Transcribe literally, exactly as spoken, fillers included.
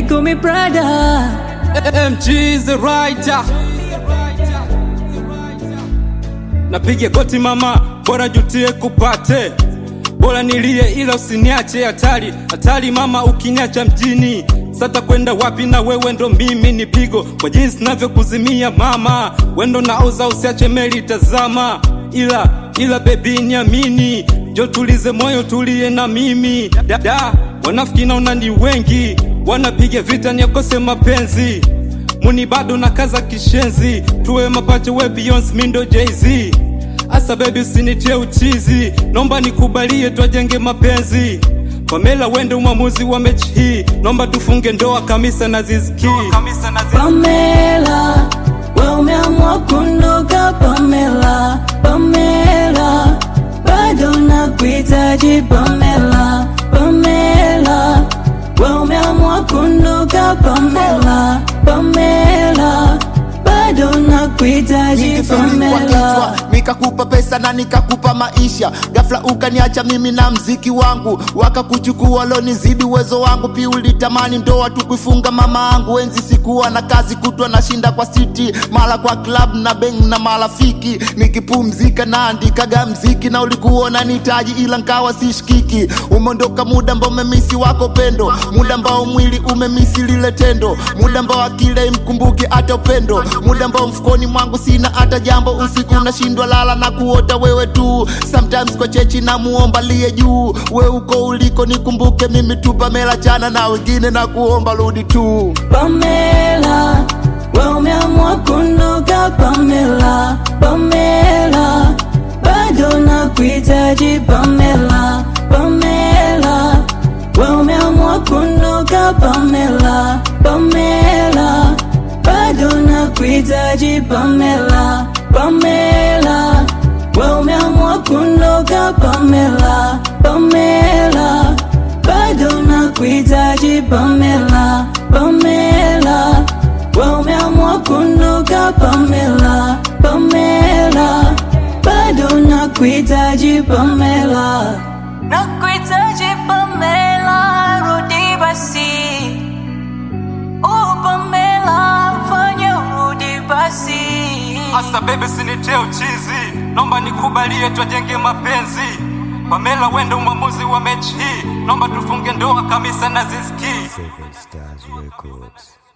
call me brother. M G is the writer. Napige goti mama, bora jutie kupate. Bora nilie ila usiniache hatari. Hatari mama ukiniacha mjini. Sata kwenda wapi na wewe ndo mimi ni pigo. Kwa jinsi navyo kuzimia mama. Wendo na uza usiache meli tazama. Ila, ila baby niamini. Jo tulize moyo tulie na mimi. Dada, wanafiki naona ni wengi. Wanapiga vita niakose mapenzi. Muni bado na kaza kishenzi. Tuwe mapache we Beyonce mindo Jay-Z. Asa baby usinitie uchizi. Nomba nikubalie tuajenge mapenzi. Pamela wende umamuzi wa mechi hii. Nomba tufunge ndoa Kamisa na Zizki. Pamela, we umeamua kundoka Pamela. Pamela, bado nakuhitaji Pamela. Pamela, we umeamua kundoka Pamela. Pamela, bado nakuhitaji Pamela. Nikakupa pesa na nikakupa maisha. Ghafla ukaniacha mimi na mziki wangu. Wakakuchukua loni zidi uwezo wangu. Pia ulitamani ndoa tukuifunga mama angu. Enzi sikuwa na kazi kutwa na shinda kwa city. Mala kwa club na bang na marafiki. Nikipumzika na andikaga mziki. Na ulikuwa unanihitaji ila nkawa sishikiki. Umondoka muda ambao umemisi wako pendo. Muda ambao mwili umemisi lile tendo. Muda ambao akili imkumbuki hata upendo. Muda ambao mfukoni mwangu sina hata jambo. Usiku nashindwa lala na kuota wewe tu. Sometimes kwa chechi na muomba liye juu. We uko uliko nikumbuke mimi tu Pamela. Chana na wengine na kuomba rudi tu. Pamela, we umeamua kundoka Pamela. Pamela, bado nakuhitaji Pamela. Pamela, we umeamua kundoka Pamela. Pamela, bado nakuhitaji Pamela. Pamela, we umeamua kundoka Pamela. Pamela, bado nakuhitaji Pamela. Pamela, we umeamua kundoka Pamela. Pamela, bado nakuhitaji Pamela. Nakuhitaji Pamela, rudi basi. Oh Pamela, fanya urudi basi. Asa baby usinitie uchizi. Nomba nikubalie tuajenge mapenzi. Pamela wende umamuzi wa mechi hii. Nomba tufunge ndoa Kamisa na Zizki. Seven Stars Records.